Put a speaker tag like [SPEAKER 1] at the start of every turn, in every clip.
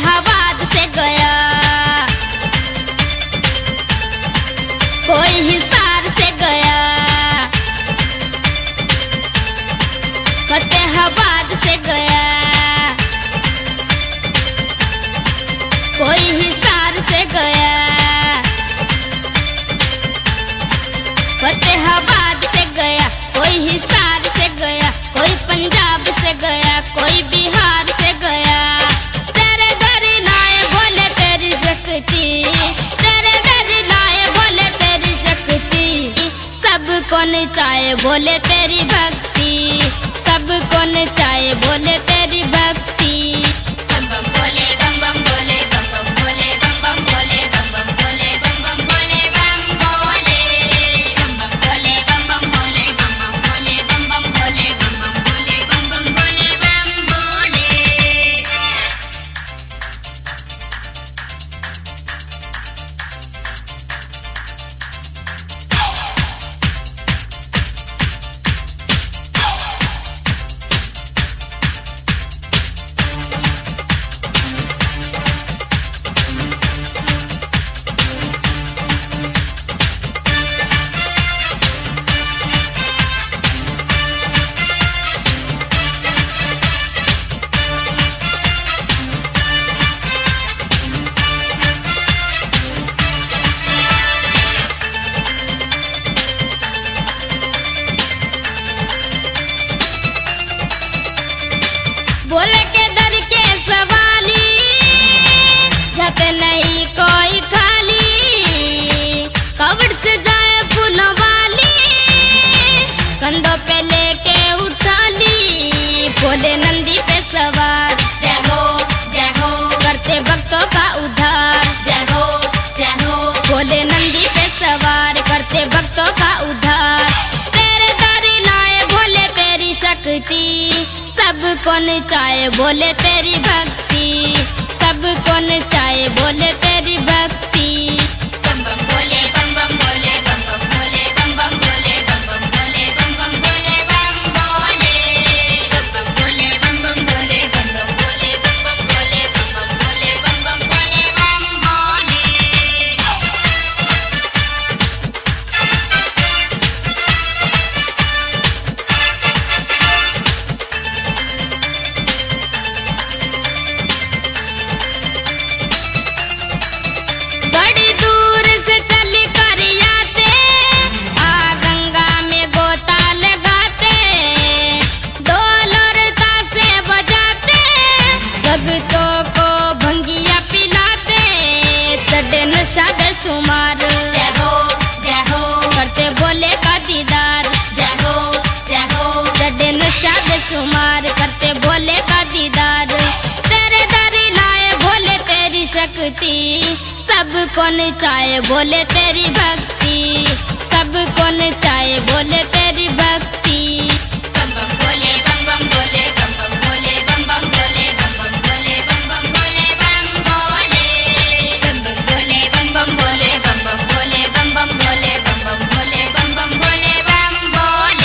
[SPEAKER 1] फतेहाबाद से गया, कोई हिसार से गया, फतेहाबाद से गया, कोई हिसार से गया, फतेहाबाद से गया, कोई हिसार से गया, कोई पंजाब से गया, कोई बिहार से गया। तेरे दर लाए बोले तेरी शक्ति, तेरे दर लाए बोले तेरी शक्ति, सब कौन चाहे बोले तेरी भक्ति, सब कौन चाहे बोले तेरी भक्ति। बम बम बोले बम बम बोले बम बम बोले बम बम बोले बम बम बोले बम बम बोले बम बोले बम बम बोले बम बम बोले बम बम बोले बम बम बोले बम बम बोले बम बोले। बोले के दर के सवाली जाते नहीं कोई खाली, कब्र से जाए फूलों वाली, कंधों पे लेके उठा ली, बोले नंदी पे सवार जय हो करते भक्तों का उद्धार, जय हो बोले नंदी पे सवार करते भक्तों का उद्धार। तेरे दर लाए बोले तेरी शक्ति, सब कौन चाहे बोले तेरी भक्ति, सब कौन चाहे बोले तेरी भक्ति। बम बम बोले बम बम बोले बम बम बोले बम बम बोले बम बम बोले बम बम बोले बम बोले बम बम बोले बम बम बोले बम बम बोले बम बम बोले बम बम बोले बम बोले। बड़ी दूर से चल कर आते, आ गंगा में गोता लगाते, ढोल और ताशे बजाते, भक्तों को भंगिया पिलाते, चढ़े नशा बेशुमार जय हो करते भोले का दीदार, जय हो चढ़े नशा बेशुमार करते भोले का दीदार। तेरे दर लाए भोले तेरी शक्ति, सब कौन चाहे बोले तेरी भक्ति, सब कौन चाहे बोले तेरी भक्ति। बम बम बोले बम बम बोले बम बम बोले बम बम बोले बम बम बोले बम बम बोले बम बोले बम बम बोले बम बम बोले बम बम बोले बम बम बोले बम बम बोले बम बोले।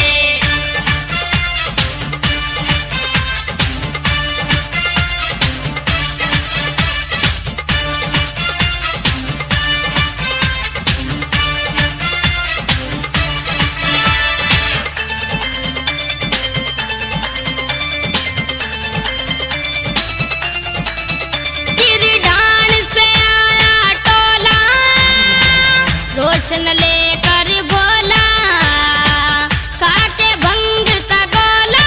[SPEAKER 1] गिरडान से आया टोला, रोशन लेकर भोला, काटे भंग का गोला,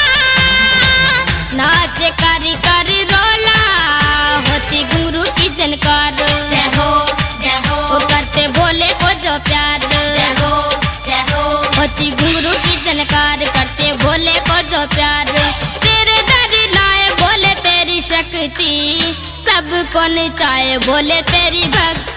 [SPEAKER 1] नाचे करी करी रोला, होती घुंघरू की जनकार जय हो करते भोले को जो प्यार, जय हो होती घुंघरू की जनकार करते भोले को जो प्यार। तेरे दर लाए बोले तेरी शक्ति, सब कौन चाहे बोले तेरी भक्ति,